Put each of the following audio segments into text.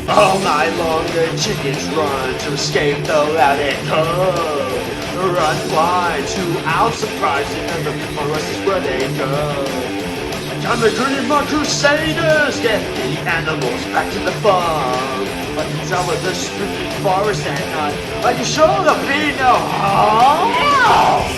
All night long the chickens run to escape the loud echo. Run blind to out surprising and the forest is where they go. Time the Green Crusaders get the animals back to the farm. But it's out of the spooky forest at night. Are you sure there'll be no harm?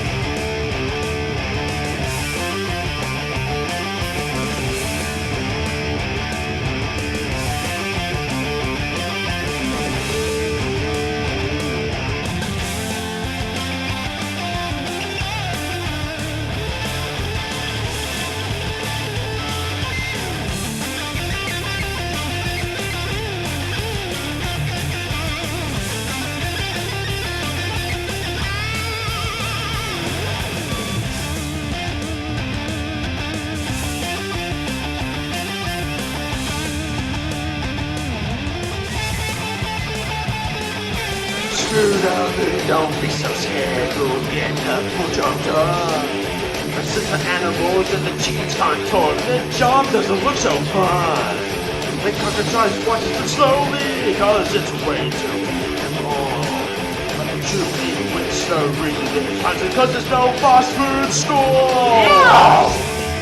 Don't be so scared, you'll get the full job done. But since the animals and the chickens can't talk, the job doesn't look so fun. The cocker tries to watch it slowly, cause it's way too long. But the truth is, it's the reason it's cause there's no fast food store. Yeah!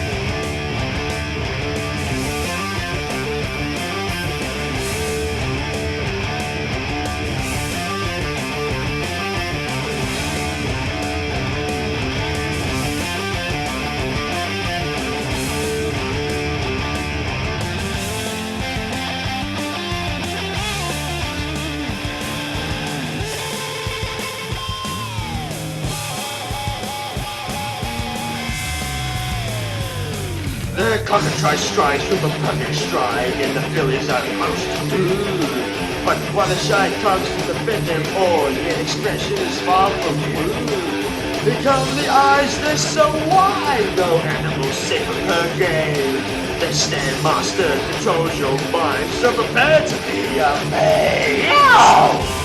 The cockatrice strides through the puppet stride, and the fillies are close to food. But while the shine comes to defend them all, the expression is far from blue. Become the eyes, they're so wide, though animals safe from her game. The stand master controls your mind, so prepare to be amazed.